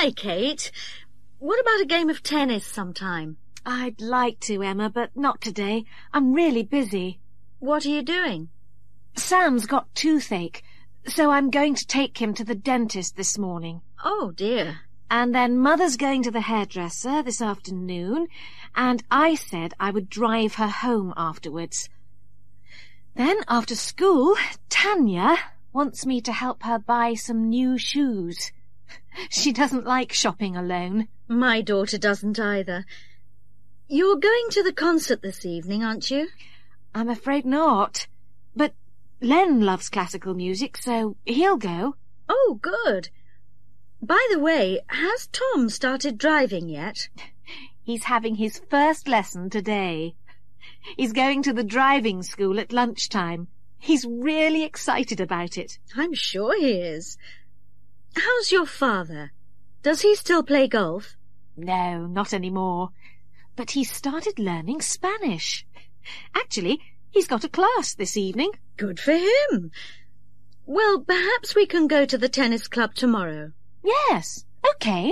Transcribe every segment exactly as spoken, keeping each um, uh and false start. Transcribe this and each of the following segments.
Hi, Kate. What about a game of tennis sometime? I'd like to, Emma, but not today. I'm really busy. What are you doing? Sam's got toothache, so I'm going to take him to the dentist this morning. Oh, dear. And then Mother's going to the hairdresser this afternoon, and I said I would drive her home afterwards. Then, after school, Tanya wants me to help her buy some new shoes. She doesn't like shopping alone. My daughter doesn't either. You're going to the concert this evening, aren't you? I'm afraid not. But Len loves classical music, so he'll go. Oh, good. By the way, has Tom started driving yet? He's having his first lesson today. He's going to the driving school at lunchtime. He's really excited about it. I'm sure he is. How's your father? Does he still play golf? No, not anymore. But he's started learning Spanish. Actually, he's got a class this evening. Good for him. Well, perhaps we can go to the tennis club tomorrow. Yes, okay.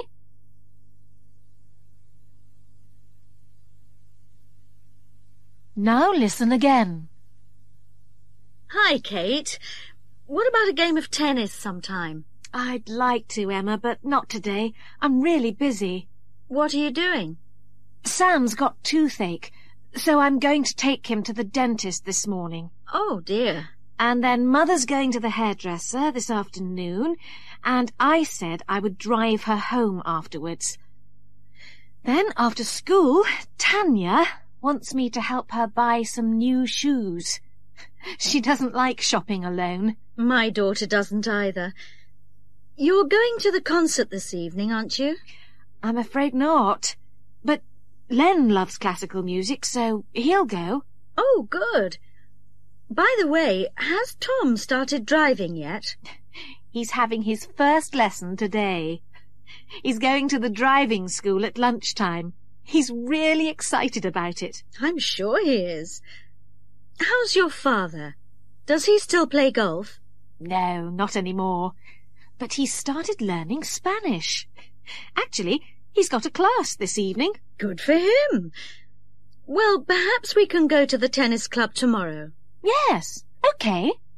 Now listen again. Hi, Kate. What about a game of tennis sometime? I'd like to, Emma, but not today. I'm really busy. What are you doing? Sam's got toothache, so I'm going to take him to the dentist this morning. Oh, dear. And then Mother's going to the hairdresser this afternoon, and I said I would drive her home afterwards. Then, after school, Tanya wants me to help her buy some new shoes. She doesn't like shopping alone. My daughter doesn't either. You're going to the concert this evening, aren't you? I'm afraid not. But Len loves classical music, so he'll go. Oh, good. By the way, has Tom started driving yet? He's having his first lesson today. He's going to the driving school at lunchtime. He's really excited about it. I'm sure he is. How's your father? Does he still play golf? No, not anymore. But he's started learning Spanish. Actually, he's got a class this evening. Good for him. Well, perhaps we can go to the tennis club tomorrow. Yes, okay.